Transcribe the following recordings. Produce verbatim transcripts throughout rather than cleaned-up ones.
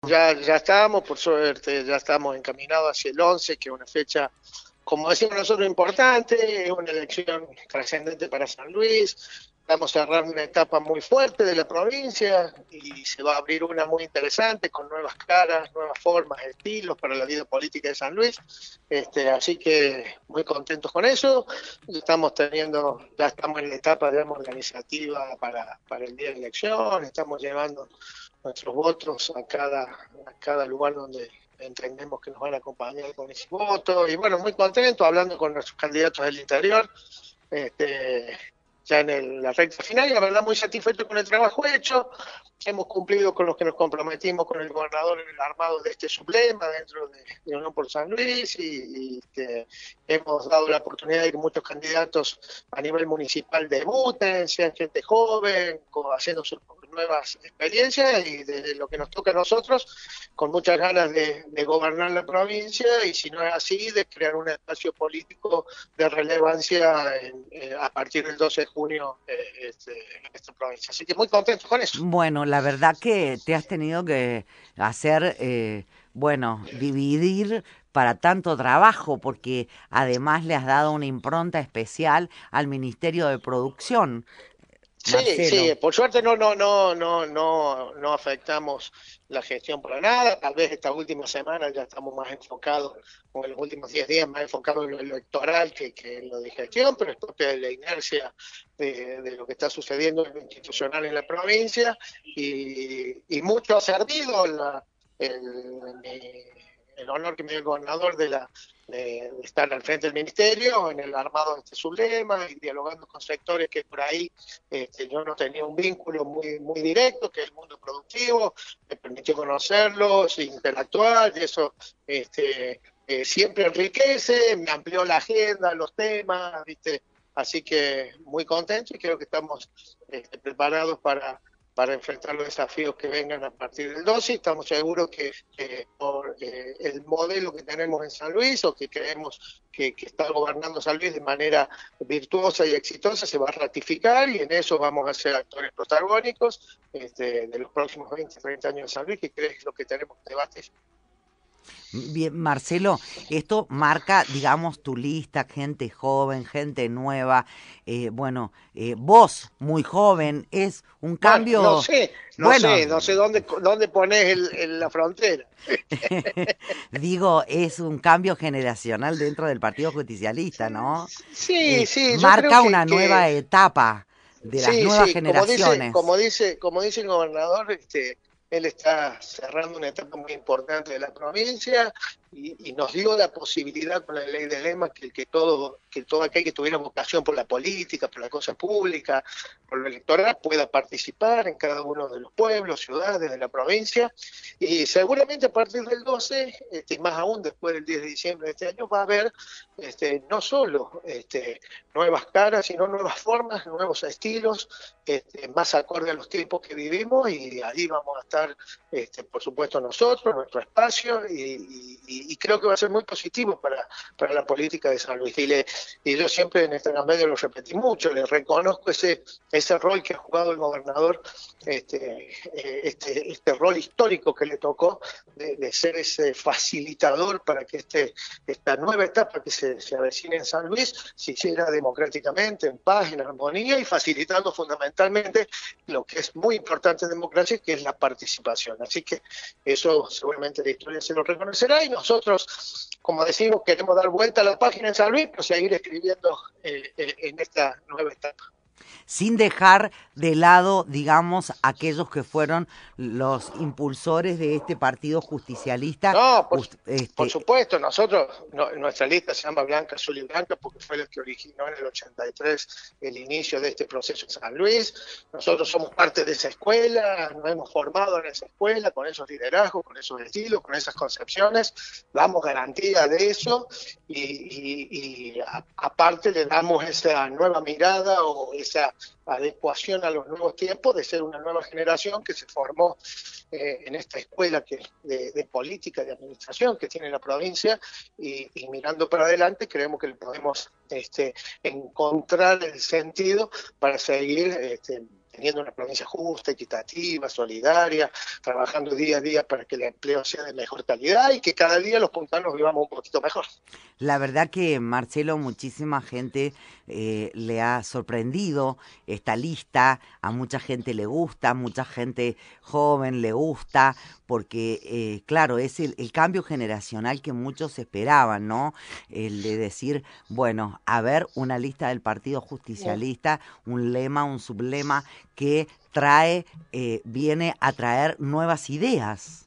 Ya, ya estamos, por suerte, ya estamos encaminados hacia el once, que es una fecha, como decimos nosotros, importante, es una elección trascendente para San Luis. Estamos cerrando una etapa muy fuerte de la provincia y se va a abrir una muy interesante con nuevas caras, nuevas formas, estilos para la vida política de San Luis. Este, así que muy contentos con eso. Estamos teniendo, ya estamos en la etapa, digamos, organizativa para, para el día de la elección. Estamos llevando nuestros votos a cada, a cada lugar donde entendemos que nos van a acompañar con ese voto. Y bueno, muy contento hablando con nuestros candidatos del interior, este, ya en el, la recta final, y la verdad muy satisfecho con el trabajo hecho. Hemos cumplido con los que nos comprometimos con el gobernador en el armado de este sublema dentro de, de Unión por San Luis, y, y que hemos dado la oportunidad de que muchos candidatos a nivel municipal debuten, sean gente joven, haciendo sus nuevas experiencias, y de lo que nos toca a nosotros, con muchas ganas de, de gobernar la provincia, y si no es así, de crear un espacio político de relevancia en, eh, a partir del doce de junio eh, este, en esta provincia. Así que muy contentos con eso. Bueno, la verdad que te has tenido que hacer, eh, bueno, dividir para tanto trabajo, porque además le has dado una impronta especial al Ministerio de Producción, Sí, Marcelo. sí, por suerte no, no, no, no, no, no afectamos la gestión para nada. Tal vez esta última semana ya estamos más enfocados, o en los últimos diez días más enfocados en lo electoral que, que en lo de gestión, pero es propia de la inercia de, de lo que está sucediendo en lo institucional en la provincia, y, y mucho ha servido la, el, mi- el honor que me dio el gobernador de la de, de estar al frente del ministerio en el armado de este sublema y dialogando con sectores que por ahí este, yo no tenía un vínculo muy, muy directo, que es el mundo productivo. Me permitió conocerlos, interactuar, y eso este, eh, siempre enriquece, me amplió la agenda, los temas, ¿viste? Así que muy contento, y creo que estamos este, preparados para, para enfrentar los desafíos que vengan a partir del doce. Estamos seguros que eh, por eh, el modelo que tenemos en San Luis, o que creemos que, que está gobernando San Luis de manera virtuosa y exitosa, se va a ratificar, y en eso vamos a ser actores protagónicos este, de los próximos veinte, treinta años de San Luis, que creo que es lo que tenemos que debatir. Bien, Marcelo, esto marca, digamos, tu lista, gente joven, gente nueva, eh, bueno, eh, vos muy joven, es un Bueno, no cambio, sé, no bueno, sé, no sé dónde, dónde pones el, el, la frontera. digo, es un cambio generacional dentro del Partido Justicialista, ¿no? Sí, Eh, sí, yo creo marca que, una nueva que etapa de las sí, nuevas sí, como dice, generaciones. como dice, como dice el gobernador, este, él está cerrando una etapa muy importante de la provincia, y, y nos dio la posibilidad con la ley de lema que, que todo, que todo aquel que tuviera vocación por la política, por la cosa pública, por lo electoral, pueda participar en cada uno de los pueblos, ciudades de la provincia, y seguramente a partir del doce, este, más aún después del diez de diciembre de este año, va a haber este, no solo este, nuevas caras, sino nuevas formas, nuevos estilos, este, más acorde a los tiempos que vivimos, y ahí vamos a estar, este, por supuesto, nosotros, nuestro espacio, y, y, y creo que va a ser muy positivo para, para la política de San Luis. Y, le, y yo siempre en este medio lo repetí mucho, le reconozco ese, ese rol que ha jugado el gobernador, este, eh, este, este rol histórico que le tocó de, de ser ese facilitador para que este, esta nueva etapa que se, se avecina en San Luis se hiciera democráticamente, en paz, en armonía, y facilitando fundamentalmente lo que es muy importante en democracia, que es la participación. Así que eso seguramente la historia se lo reconocerá, y nosotros, como decimos, queremos dar vuelta a la página en San Luis, pero seguir escribiendo eh, eh, en esta nueva etapa. Sin dejar de lado, digamos, aquellos que fueron los impulsores de este partido justicialista, No, por, ust- por este, supuesto, nosotros, no, nuestra lista se llama Blanca, Azul y Blanca porque fue la que originó en el ochenta y tres el inicio de este proceso en San Luis. Nosotros somos parte de esa escuela, nos hemos formado en esa escuela, con esos liderazgos, con esos estilos, con esas concepciones, damos garantía de eso, y, y, y a, aparte le damos esa nueva mirada, o esa adecuación a los nuevos tiempos, de ser una nueva generación que se formó eh, en esta escuela que, de, de política, de administración que tiene la provincia, y, y mirando para adelante creemos que le podemos este, encontrar el sentido para seguir este, teniendo una provincia justa, equitativa, solidaria, trabajando día a día para que el empleo sea de mejor calidad y que cada día los puntanos vivamos un poquito mejor. La verdad que, Marcelo, muchísima gente eh, le ha sorprendido esta lista, a mucha gente le gusta, mucha gente joven le gusta, porque, eh, claro, es el, el cambio generacional que muchos esperaban, ¿no? El de decir, bueno, a ver, una lista del Partido Justicialista, un lema, un sublema que trae, eh, viene a traer nuevas ideas.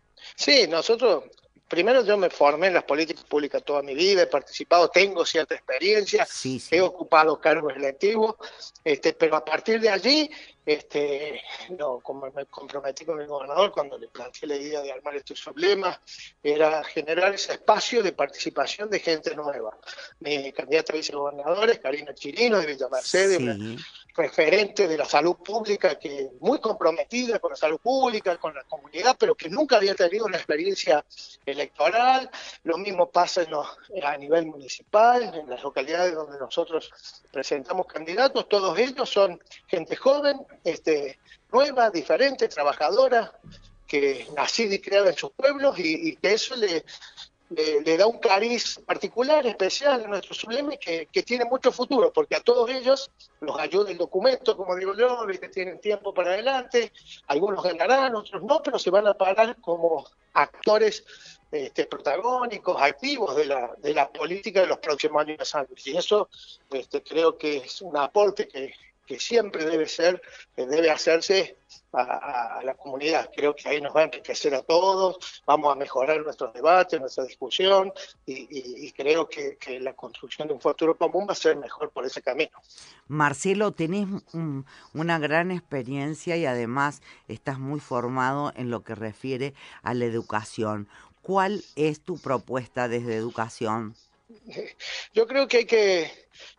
Sí, nosotros, primero yo me formé en las políticas públicas toda mi vida, he participado, tengo cierta experiencia, Sí, he sí. ocupado cargos electivos, este, pero a partir de allí, este, no, como me comprometí con el gobernador cuando le planteé la idea de armar estos problemas, era generar ese espacio de participación de gente nueva. Mi candidata a vicegobernadora es Karina Chirino de Villa Mercedes, una Sí. referente de la salud pública, que muy comprometida con la salud pública, con la comunidad, pero que nunca había tenido una experiencia electoral. Lo mismo pasa en los, a nivel municipal, en las localidades donde nosotros presentamos candidatos, todos ellos son gente joven, este, nueva, diferente, trabajadora, que nacida y criada en sus pueblos y, y que eso le, le, le da un cariz particular, especial a nuestro sublime, que, que tiene mucho futuro, porque a todos ellos los ayuda el documento, como digo yo, que tienen tiempo para adelante, algunos ganarán, otros no, pero se van a parar como actores este, protagónicos, activos de la, de la política de los próximos años. Y eso este, creo que es un aporte que, que siempre debe ser, que debe hacerse a, a, a la comunidad. Creo que ahí nos va a enriquecer a todos, vamos a mejorar nuestros debates, nuestra discusión, y, y, y creo que, que la construcción de un futuro común va a ser mejor por ese camino. Marcelo, tenés un- una gran experiencia y además estás muy formado en lo que refiere a la educación. ¿Cuál es tu propuesta desde educación? Yo creo que hay que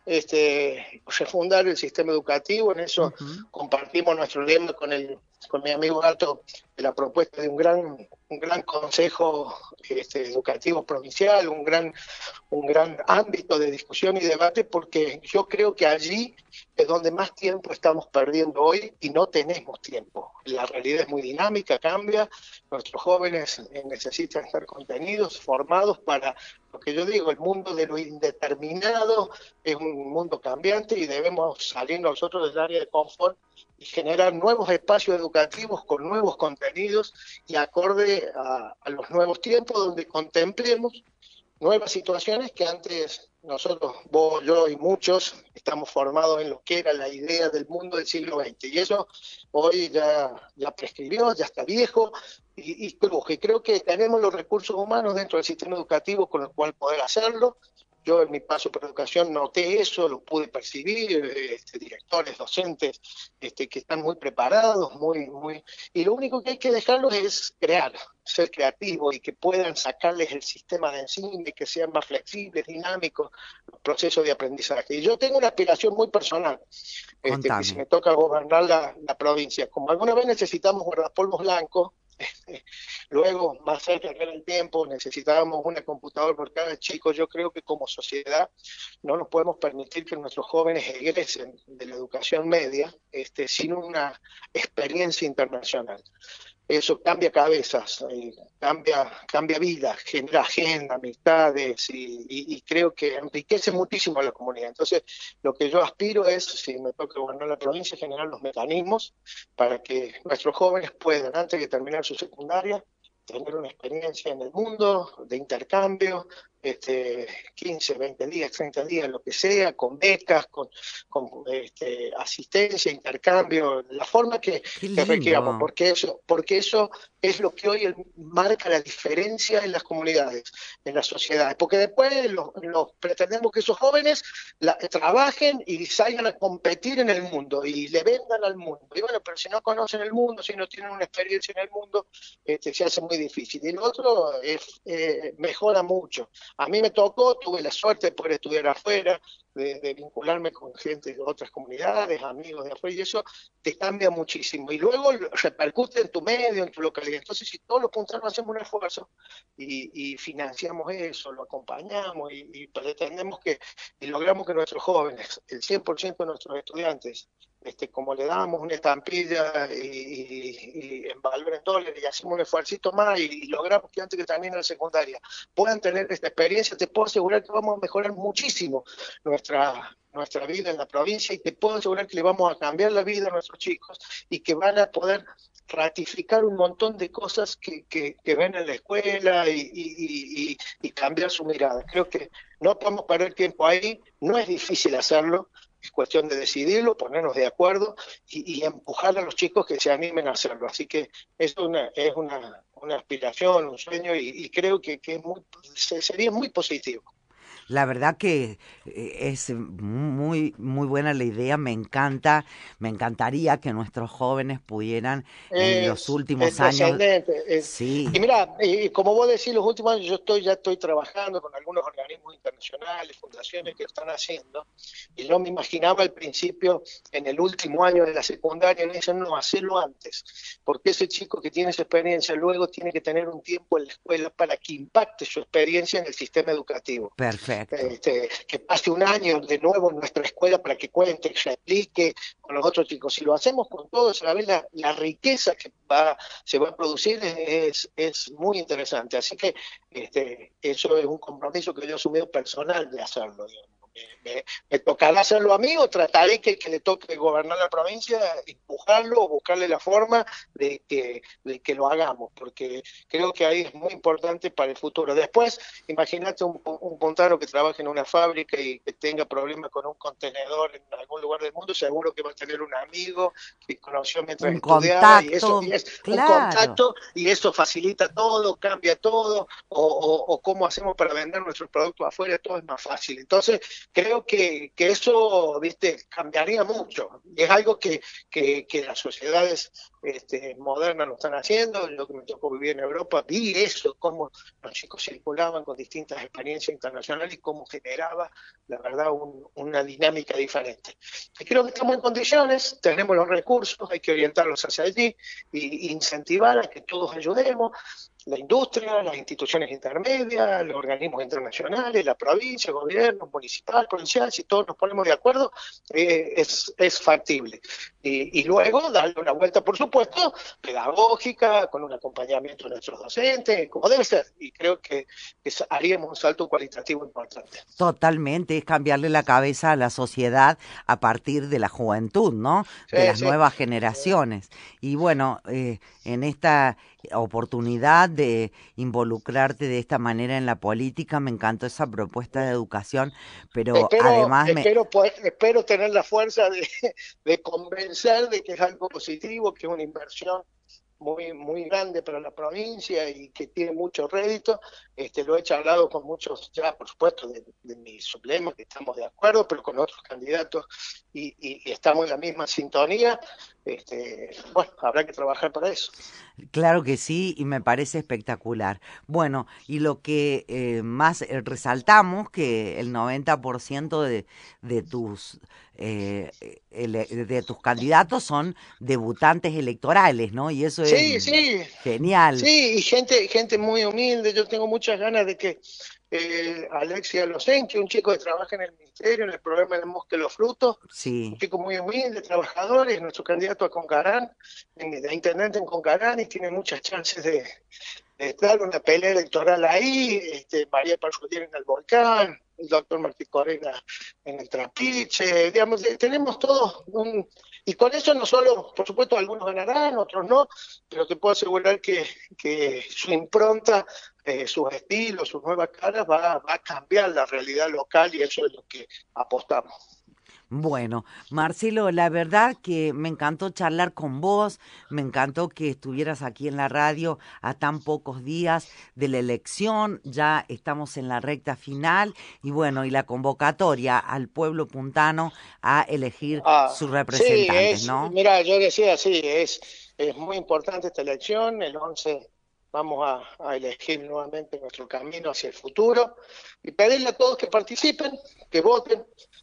este, refundar el sistema educativo, en eso Ujú. compartimos nuestro lema con el con mi amigo Gato, de la propuesta de un gran un gran consejo este, educativo provincial, un gran un gran ámbito de discusión y debate, porque yo creo que allí es donde más tiempo estamos perdiendo hoy y no tenemos tiempo. La realidad es muy dinámica, cambia, nuestros jóvenes eh, necesitan estar contenidos, formados para lo que yo digo, el mundo de lo indeterminado es un mundo cambiante y debemos salir nosotros del área de confort y generar nuevos espacios educativos con nuevos contenidos y acorde a, a los nuevos tiempos donde contemplemos nuevas situaciones que antes nosotros, vos, yo y muchos, estamos formados en lo que era la idea del mundo del siglo veinte. Y eso hoy ya, ya prescribió, ya está viejo, y, y cruje. Creo que tenemos los recursos humanos dentro del sistema educativo con el cual poder hacerlo. Yo en mi paso por educación noté eso, lo pude percibir, este, directores, docentes, este, que están muy preparados, muy, muy, y lo único que hay que dejarlos es crear, ser creativos y que puedan sacarles el sistema de encima y que sean más flexibles, dinámicos, los procesos de aprendizaje. Y yo tengo una aspiración muy personal, este, que si Contame. me toca gobernar la, la provincia, como alguna vez necesitamos guardapolvos blancos, luego, más cerca en el tiempo, necesitábamos una computadora por cada chico. Yo creo que como sociedad no nos podemos permitir que nuestros jóvenes egresen de la educación media este, sin una experiencia internacional. Eso cambia cabezas, eh, cambia, cambia vidas, genera agenda, amistades y, y, y creo que enriquece muchísimo a la comunidad. Entonces, lo que yo aspiro es, si me toca gobernar la provincia, generar los mecanismos para que nuestros jóvenes puedan, antes de terminar su secundaria, tener una experiencia en el mundo de intercambio, este, quince, veinte días, treinta días, lo que sea, con becas, con, con este, asistencia, intercambio, la forma que, Qué que requiramos, lindo. porque eso, porque eso es lo que hoy el, marca la diferencia en las comunidades, en las sociedades, porque después los, los pretendemos que esos jóvenes la, trabajen y salgan a competir en el mundo y le vendan al mundo. Y bueno, pero si no conocen el mundo, si no tienen una experiencia en el mundo, este, se hace muy difícil. Y lo otro es, eh, mejora mucho. A mí me tocó, tuve la suerte de poder estudiar afuera, de, de vincularme con gente de otras comunidades, amigos de afuera, y eso te cambia muchísimo. Y luego repercute en tu medio, en tu localidad. Entonces, si todos los puntanos hacemos un esfuerzo y, y financiamos eso, lo acompañamos y, y pretendemos que, y logramos que nuestros jóvenes, el cien por ciento de nuestros estudiantes, este, como le damos una estampilla y, y, y en valor en dólares y hacemos un esfuerzo más y, y logramos que antes que termine la secundaria puedan tener esta experiencia, te puedo asegurar que vamos a mejorar muchísimo nuestra nuestra vida en la provincia y te puedo asegurar que le vamos a cambiar la vida a nuestros chicos y que van a poder ratificar un montón de cosas que, que, que ven en la escuela y, y, y, y cambiar su mirada. Creo que no podemos perder tiempo ahí, no es difícil hacerlo, es cuestión de decidirlo, ponernos de acuerdo y, y empujar a los chicos que se animen a hacerlo. Así que es una, es una, una aspiración, un sueño y, y creo que, que es muy, sería muy positivo. La verdad que es muy, muy buena la idea, me encanta, me encantaría que nuestros jóvenes pudieran en los Es, es últimos años, trascendente. Es, y sí, mira, y como vos decís, los últimos años yo estoy ya estoy trabajando con algunos organismos internacionales, fundaciones que lo están haciendo, y yo me imaginaba al principio, en el último año de la secundaria, me dicen, no, hacerlo antes, porque ese chico que tiene esa experiencia luego tiene que tener un tiempo en la escuela para que impacte su experiencia en el sistema educativo. perfecto. Este, que pase un año de nuevo en nuestra escuela para que cuente, que se aplique con los otros chicos. Si lo hacemos con todos, a la vez la, la riqueza que va, se va a producir es, es muy interesante. Así que este, eso es un compromiso que yo he asumido personal de hacerlo, digamos. Me, me, me tocará hacerlo a mí o trataré que el que le toque gobernar la provincia, empujarlo o buscarle la forma de que, de que lo hagamos, porque creo que ahí es muy importante para el futuro. Después, imagínate un, un puntano que trabaje en una fábrica y que tenga problemas con un contenedor en algún lugar del mundo, seguro que va a tener un amigo que conoció mientras Un estudiaba y eso contacto, y es un claro. contacto y eso facilita todo, cambia todo, o, o, o cómo hacemos para vender nuestros productos afuera, todo es más fácil. Entonces, creo que, que eso, viste, cambiaría mucho. Y es algo que, que, que las sociedades este, modernas lo están haciendo. Yo que me tocó vivir en Europa, vi eso, cómo los chicos circulaban con distintas experiencias internacionales y cómo generaba, la verdad, un, una dinámica diferente. Y creo que estamos en condiciones, tenemos los recursos, hay que orientarlos hacia allí e incentivar a que todos ayudemos. La industria, las instituciones intermedias, los organismos internacionales, la provincia, el gobierno municipal, provincial, si todos nos ponemos de acuerdo, eh, es, es factible. Y, y luego darle una vuelta, por supuesto, pedagógica, con un acompañamiento de nuestros docentes, como debe ser. Y creo que, que haríamos un salto cualitativo importante. Totalmente, es cambiarle la cabeza a la sociedad a partir de la juventud, ¿no? Sí, De las sí. nuevas generaciones. Y bueno, eh, en esta oportunidad de involucrarte de esta manera en la política, me encantó esa propuesta de educación, pero Espero, además me... espero, poder, espero tener la fuerza de, de convencer de que es algo positivo, que es una inversión muy muy grande para la provincia y que tiene mucho rédito. Este, lo he charlado con muchos, ya por supuesto, de, de mis suplemos, que estamos de acuerdo, pero con otros candidatos y, y, y estamos en la misma sintonía. Este, bueno, habrá que trabajar para eso. Claro que sí, y me parece espectacular. Bueno, y lo que eh, más eh, resaltamos, que el noventa por ciento de, de tus eh, ele- de tus candidatos son debutantes electorales, ¿no? Y eso es Sí, sí, genial. sí, y gente, gente muy humilde. Yo tengo muchas ganas de que eh, Alexia Losenki, un chico que trabaja en el ministerio, en el programa del Bosque de los Frutos, un Sí, chico muy humilde, trabajador, es nuestro candidato a Concarán, de intendente en Concarán, y tiene muchas chances de, de dar una pelea electoral ahí. Este, María Parfulier en el Volcán, el doctor Martí Corena en el Trapiche, digamos, eh, tenemos todos un... Y con eso no solo, por supuesto, algunos ganarán, otros no, pero te puedo asegurar que, que su impronta, eh, sus estilos, sus nuevas caras, va, va a cambiar la realidad local y eso es lo que apostamos. bueno, Marcelo, la verdad que me encantó charlar con vos, me encantó que estuvieras aquí en la radio a tan pocos días de la elección, ya estamos en la recta final y bueno, y la convocatoria al pueblo puntano a elegir Ah, sus sí, representantes, es, ¿no? mira, yo decía, sí, es, es muy importante esta elección. El once vamos a, a elegir nuevamente nuestro camino hacia el futuro y pedirle a todos que participen, que voten.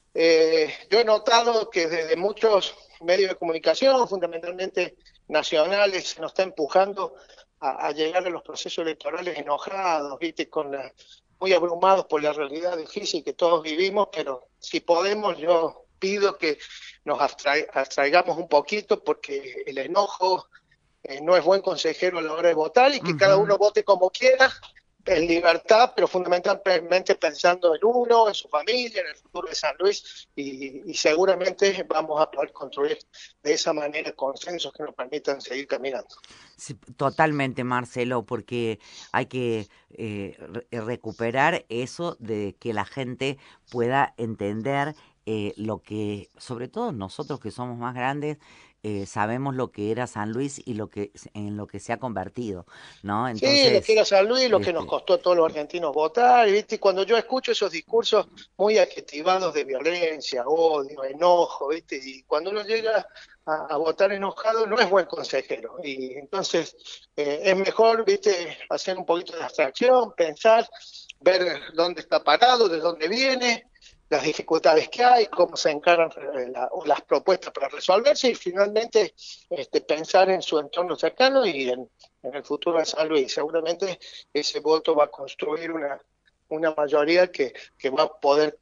Eh, yo he notado que desde muchos medios de comunicación, fundamentalmente nacionales, se nos está empujando a, a llegar a los procesos electorales enojados, ¿viste? Con la, muy abrumados por la realidad difícil que todos vivimos, pero si podemos, yo pido que nos abstra- abstraigamos un poquito porque el enojo eh, no es buen consejero a la hora de votar y que cada Ujú. uno vote como quiera, en libertad, pero fundamentalmente pensando en uno, en su familia, en el futuro de San Luis y, y seguramente vamos a poder construir de esa manera consensos que nos permitan seguir caminando. Sí, totalmente, Marcelo, porque hay que eh, re- recuperar eso de que la gente pueda entender eh, lo que, sobre todo nosotros que somos más grandes, eh, sabemos lo que era San Luis y lo que en lo que se ha convertido, ¿no? Sí, lo que Entonces, era San Luis, lo que nos este, costó a todos los argentinos votar, y, ¿viste? Y cuando yo escucho esos discursos muy adjetivados de violencia, odio, enojo, ¿viste? Y cuando uno llega a, a votar enojado no es buen consejero. Y entonces eh, es mejor, ¿viste? Hacer un poquito de abstracción, pensar, ver dónde está parado, de dónde viene, las dificultades que hay, cómo se encaran eh, la- las propuestas para resolverse y finalmente este, pensar en su entorno cercano y en en el futuro de San Luis. Seguramente ese voto va a construir una, una mayoría que, que va a poder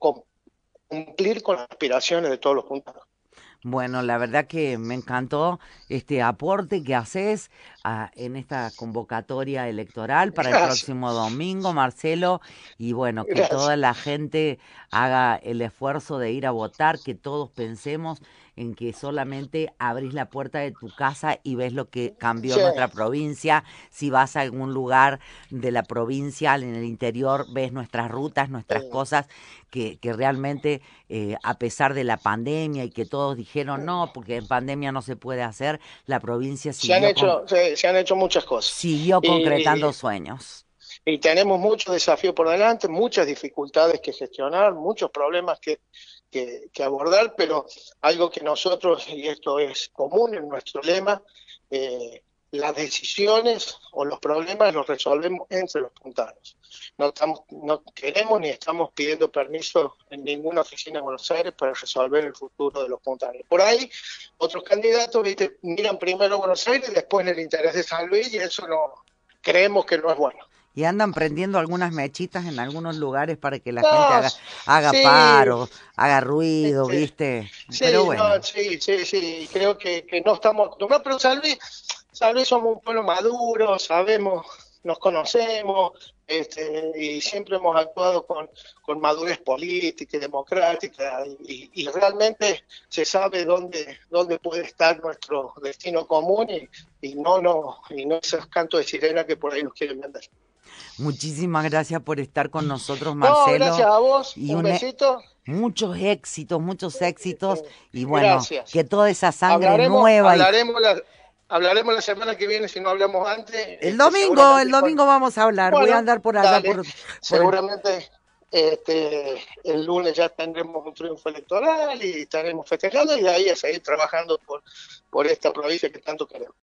cumplir con las aspiraciones de todos los puntados. bueno, la verdad que me encantó este aporte que haces ah, en esta convocatoria electoral para el Gracias, próximo domingo, Marcelo, y bueno, que toda gracias. la gente haga el esfuerzo de ir a votar, que todos pensemos en que solamente abrís la puerta de tu casa y ves lo que cambió Sí, nuestra provincia. Si vas a algún lugar de la provincia, en el interior, ves nuestras rutas, nuestras eh, cosas, que, que realmente eh, a pesar de la pandemia y que todos dijeron no, porque en pandemia no se puede hacer, la provincia se han siguió con, hecho, se, se han hecho muchas cosas. siguió Y, concretando sueños. y tenemos muchos desafíos por delante, muchas dificultades que gestionar, muchos problemas que, que, que abordar, pero algo que nosotros, y esto es común en nuestro lema, eh, las decisiones o los problemas los resolvemos entre los puntanos. No, estamos, no queremos ni estamos pidiendo permiso en ninguna oficina de Buenos Aires para resolver el futuro de los puntanos. Por ahí, otros candidatos, ¿viste? Miran primero a Buenos Aires y después en el interés de San Luis y eso no creemos que no es bueno. Y andan prendiendo algunas mechitas en algunos lugares para que la gente No, haga, haga sí, paro, haga ruido, este, ¿viste? Pero sí, no, bueno, sí, sí, sí, creo que, que no estamos acostumbrados, pero San Luis, San Luis somos un pueblo maduro, sabemos, nos conocemos, este, y siempre hemos actuado con, con madurez política y democrática, y, y realmente se sabe dónde, dónde puede estar nuestro destino común y, y no, no, y no esos cantos de sirena que por ahí nos quieren vender. muchísimas gracias por estar con nosotros, No, gracias Marcelo, a vos, y un un, e- besito, muchos éxitos, muchos éxitos, este, y bueno, gracias. que toda esa sangre Hablaremos, nueva y hablaremos la, hablaremos la semana que viene si no hablamos antes, el este, domingo, el seguramente con, domingo vamos a hablar, voy a bueno, andar por allá dale, por, por el... seguramente este, el lunes ya tendremos un triunfo electoral y estaremos festejando y de ahí a seguir trabajando por, por esta provincia que tanto queremos.